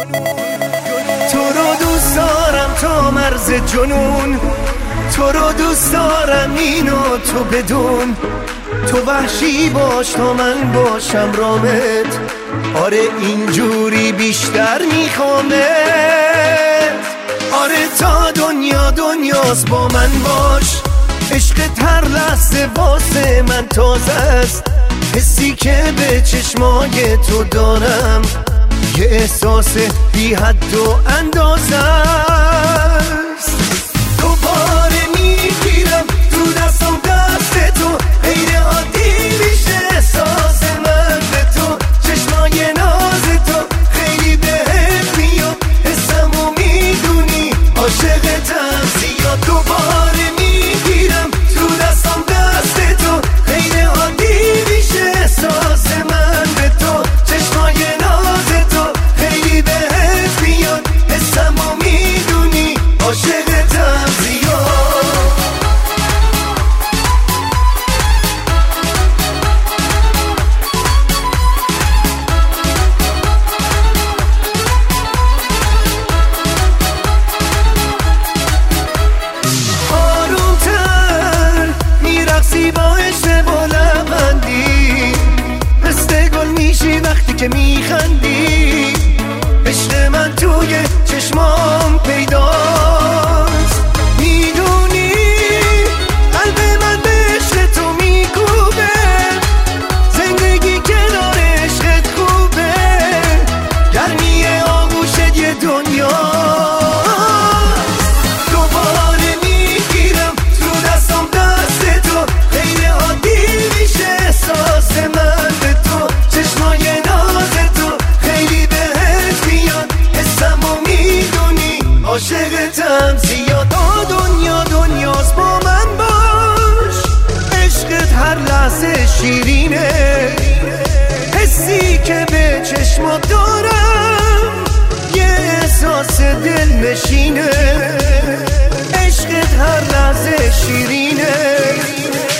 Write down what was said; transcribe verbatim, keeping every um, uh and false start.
تو رو دوست دارم تا مرز جنون، تو رو دوست دارم اینو تو بدون. تو وحشی باش تا من باشم رامت، آره اینجوری بیشتر میخوامت. آره تا دنیا دنیاست با من باش، عشقت هر لحظه واسه من تازه است. حسی که به چشمای تو دارم یه احساس بی حد و اندازه است. دوباره میگیرم تو دستم دست تو، غیر عادی میشه احساس من به تو. چشمای ناز تو خیلی بهت میاد، حسمو میدونی عاشقتم زیاد. دوباره میگیرم تو دستم دست تو، غیر عادی میشه احساس من به تو. چشمای ناز تو خیلی بهت میاد، حسمو میدونی عاشقتم زیاد. آرومتر میرقصی با عشق بلندی، مثل گل میشی وقتی که میخندی. عشق من توی چشمام پیداست، میدونی قلب من به عشق تو میکوبه. زندگی کنار عشقت خوبه، گرمی آغوشت یه دنیا. دوباره میگیرم تو دستم دست تو، غیر عادی میشه احساس من به تو. چشمای ناز تو خیلی بهت میاد، حسمو میدونی عاشقتم زیاد. آ دنیا دنیاست با من باش، عشقت هر لحظه شیرینه. حسی که به چشمات دارم یه احساس دلنشینه. عشقت هر لحظه شیرینه.